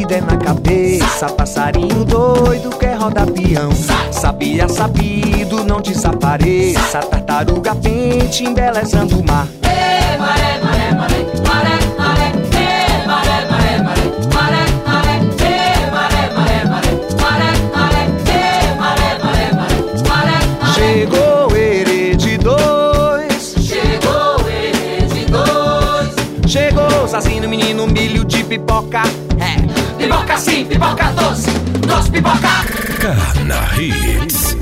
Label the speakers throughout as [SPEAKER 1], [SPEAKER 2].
[SPEAKER 1] que der na cabeça. Passarinho doido quer rodar peão. Sabia, sabido, não desapareça. Tartaruga pente embelezando o mar.
[SPEAKER 2] Ê, maré, maré, maré, maré, maré. Ê, maré, maré, maré, maré, maré. Ê, maré, maré, maré, maré, maré. Ê, maré, maré, maré, maré, maré.
[SPEAKER 1] Chegou o Herede 2.
[SPEAKER 2] Chegou o Herede 2.
[SPEAKER 1] Chegou o Zazinho, menino, milho de pipoca.
[SPEAKER 2] Pipoca sim, pipoca doce, doce pipoca.
[SPEAKER 3] Cana Hits.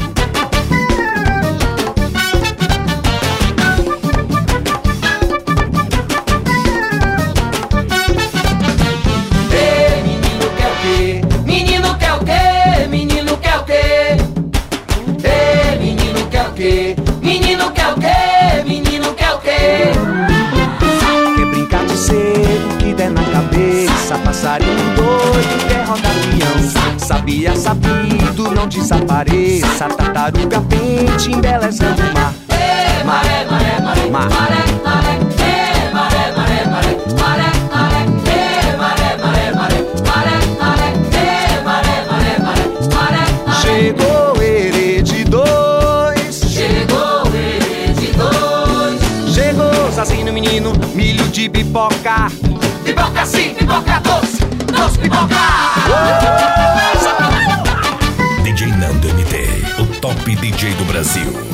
[SPEAKER 2] Ei, menino quer o quê? Menino quer o quê? Menino quer o quê? Ei, menino quer o quê? Menino quer o quê? Menino quer o quê?
[SPEAKER 1] Quer brincar de ser o que der na cabeça. Passarinho doido quer rodar peão. Sabia, sabido, não desapareça. Tartaruga pente embelezando o mar.
[SPEAKER 2] Ei, maré, maré, maré,
[SPEAKER 1] Mar.
[SPEAKER 2] maré, maré. Ei, maré, maré, maré, maré, maré. Ei, maré, maré, maré, maré, maré. Ei, maré, maré, maré, maré, maré.
[SPEAKER 1] Chegou o Herede 2.
[SPEAKER 2] Chegou o Herede 2.
[SPEAKER 1] Chegou o Zazinho, menino, milho de pipoca.
[SPEAKER 2] Pipoca sim, pipoca doce, doce pipoca.
[SPEAKER 3] DJ Nando MT, o top DJ do Brasil.